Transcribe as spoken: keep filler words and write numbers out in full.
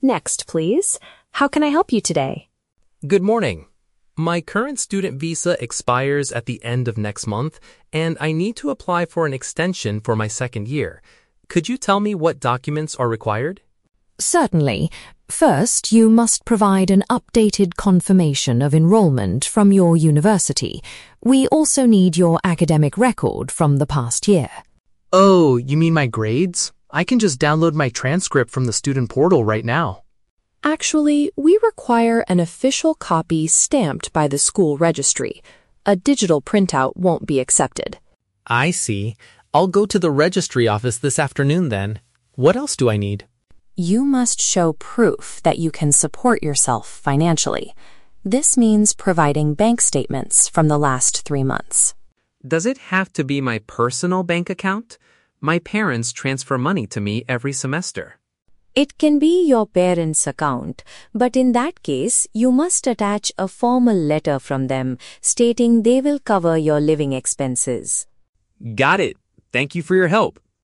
Next, please. How can I help you today? Good morning. My current student visa expires at the end of next month, and I need to apply for an extension for my second year. Could you tell me what documents are required? Certainly. First, you must provide an updated confirmation of enrollment from your university. We also need your academic record from the past year. Oh, you mean my grades? I can just download my transcript from the student portal right now. Actually, we require an official copy stamped by the school registry. A digital printout won't be accepted. I see. I'll go to the registry office this afternoon then. What else do I need? You must show proof that you can support yourself financially. This means providing bank statements from the last three months. Does it have to be my personal bank account? My parents transfer money to me every semester. It can be your parents' account, but in that case, you must attach a formal letter from them stating they will cover your living expenses. Got it. Thank you for your help.